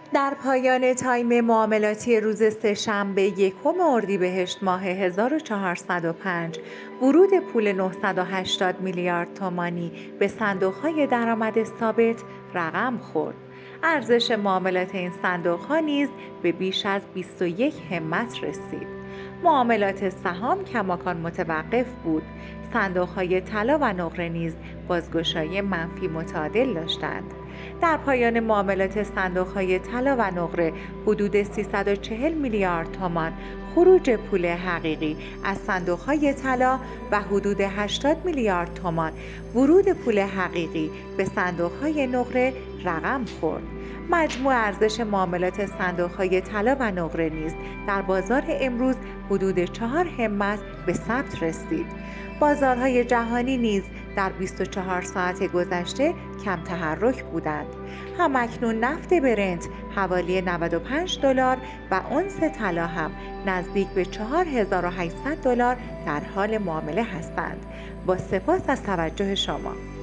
در پایان تایم معاملاتی روز سه‌شنبه یکم اردیبهشت ماه 1405 ورود پول 980 میلیارد تومانی به صندوق‌های درآمد ثابت رقم خورد. ارزش معاملات این صندوق‌ها نیز به بیش از 21 همت رسید. معاملات سهام کماکان متوقف بود. صندوق‌های طلا و نقره نیز بازگشایی منفی متعادل داشتند. در پایان معاملات صندوق‌های طلا و نقره حدود 340 میلیارد تومان خروج پول حقیقی از صندوق‌های طلا و حدود 80 میلیارد تومان ورود پول حقیقی به صندوق‌های نقره رقم خورد. مجموع ارزش معاملات صندوق‌های طلا و نقره نیز در بازار امروز حدود 4 همت به ثبت رسید. بازارهای جهانی نیز در 24 ساعت گذشته کم تحرک بودند. همکنون نفت برنت حوالی 95 دلار و اونس طلا هم نزدیک به 4800 دلار در حال معامله هستند. با سپاس از توجه شما.